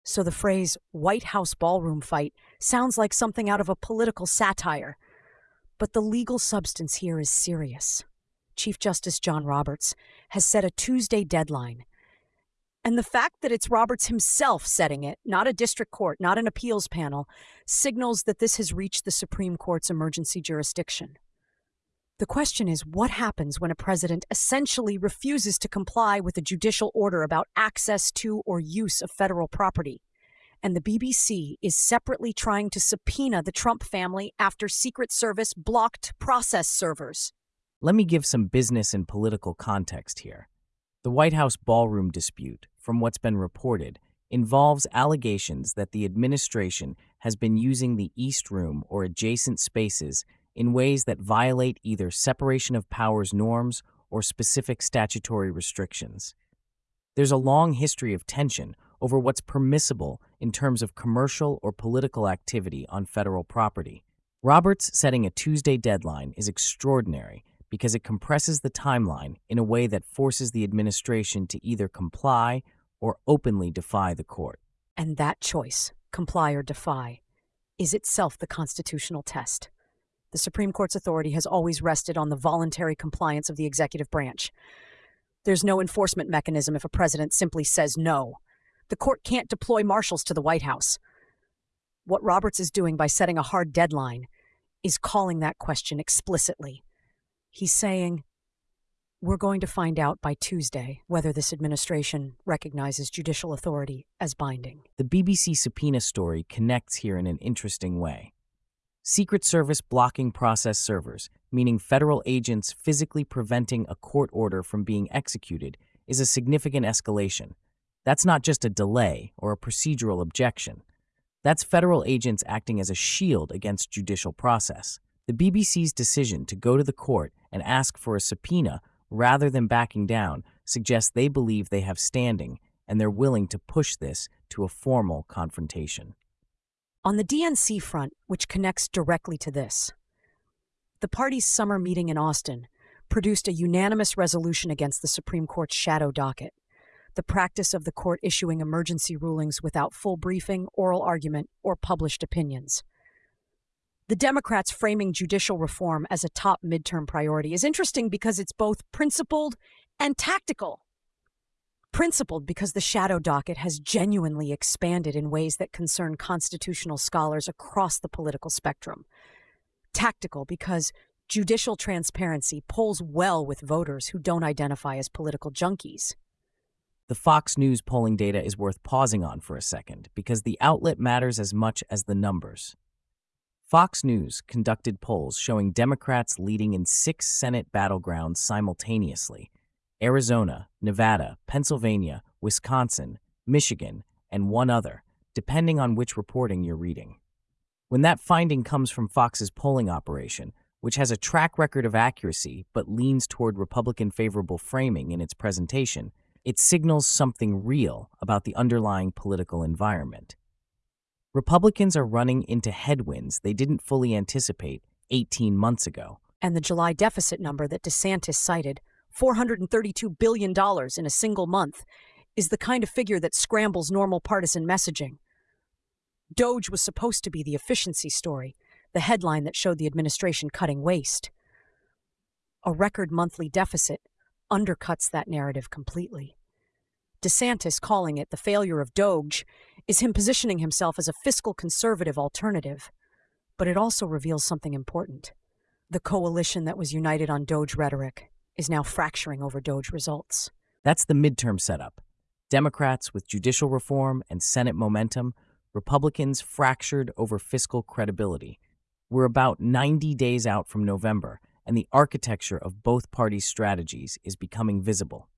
So the phrase White House ballroom fight sounds like something out of a political satire. But the legal substance here is serious. Chief Justice John Roberts has set a Tuesday deadline. And the fact that it's Roberts himself setting it, not a district court, not an appeals panel, signals that this has reached the Supreme Court's emergency jurisdiction. The question is, what happens when a president essentially refuses to comply with a judicial order about access to or use of federal property? And the BBC is separately trying to subpoena the Trump family after Secret Service blocked process servers. Let me give some business and political context here. The White House ballroom dispute, from what's been reported, involves allegations that the administration has been using the East Room or adjacent spaces in ways that violate either separation of powers norms or specific statutory restrictions. There's a long history of tension over what's permissible in terms of commercial or political activity on federal property. Roberts setting a Tuesday deadline is extraordinary because it compresses the timeline in a way that forces the administration to either comply or openly defy the court. And that choice, comply or defy, is itself the constitutional test. The Supreme Court's authority has always rested on the voluntary compliance of the executive branch. There's no enforcement mechanism if a president simply says no. The court can't deploy marshals to the White House. What Roberts is doing by setting a hard deadline is calling that question explicitly. He's saying, we're going to find out by Tuesday whether this administration recognizes judicial authority as binding. The BBC subpoena story connects here in an interesting way. Secret Service blocking process servers, meaning federal agents physically preventing a court order from being executed, is a significant escalation. That's not just a delay or a procedural objection. That's federal agents acting as a shield against judicial process. The BBC's decision to go to the court and ask for a subpoena rather than backing down suggests they believe they have standing and they're willing to push this to a formal confrontation. On the DNC front, which connects directly to this, the party's summer meeting in Austin produced a unanimous resolution against the Supreme Court's shadow docket, the practice of the court issuing emergency rulings without full briefing, oral argument, or published opinions. The Democrats framing judicial reform as a top midterm priority is interesting because it's both principled and tactical. Principled because the shadow docket has genuinely expanded in ways that concern constitutional scholars across the political spectrum. Tactical because judicial transparency polls well with voters who don't identify as political junkies. The Fox News polling data is worth pausing on for a second because the outlet matters as much as the numbers. Fox News conducted polls showing Democrats leading in 6 Senate battlegrounds simultaneously: Arizona, Nevada, Pennsylvania, Wisconsin, Michigan, and one other, depending on which reporting you're reading. When that finding comes from Fox's polling operation, which has a track record of accuracy but leans toward Republican-favorable framing in its presentation, it signals something real about the underlying political environment. Republicans are running into headwinds they didn't fully anticipate 18 months ago. And the July deficit number that DeSantis cited, $432 billion in a single month, is the kind of figure that scrambles normal partisan messaging. DOGE was supposed to be the efficiency story, the headline that showed the administration cutting waste. A record monthly deficit undercuts that narrative completely. DeSantis calling it the failure of DOGE is him positioning himself as a fiscal conservative alternative. But it also reveals something important. The coalition that was united on DOGE rhetoric is now fracturing over DOGE results. That's the midterm setup. Democrats with judicial reform and Senate momentum, Republicans fractured over fiscal credibility. We're about 90 days out from November, and the architecture of both parties' strategies is becoming visible.